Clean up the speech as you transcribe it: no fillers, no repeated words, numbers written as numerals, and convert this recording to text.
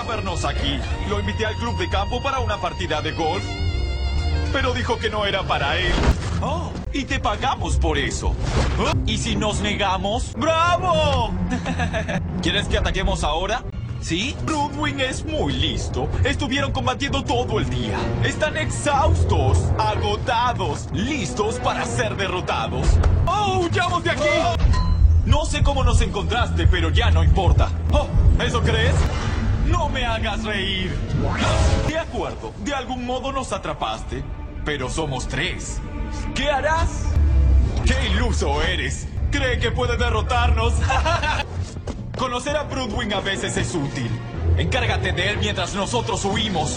quería vernos aquí. Lo invité al club de campo para una partida de golf, pero dijo que no era para él. Oh, y te pagamos por eso. Oh, ¿y si nos negamos? ¡Bravo! ¿Quieres que ataquemos ahora? ¿Sí? Broodwing es muy listo. Estuvieron combatiendo todo el día. Están exhaustos, agotados, listos para ser derrotados. ¡Oh, huyamos de aquí! No sé cómo nos encontraste, pero ya no importa. Oh, ¿eso crees? No me hagas reír. De acuerdo, de algún modo nos atrapaste, pero somos 3. ¿Qué harás? ¡Qué iluso eres! ¿Cree que puede derrotarnos? Conocer a Broodwing a veces es útil. Encárgate de él mientras nosotros huimos.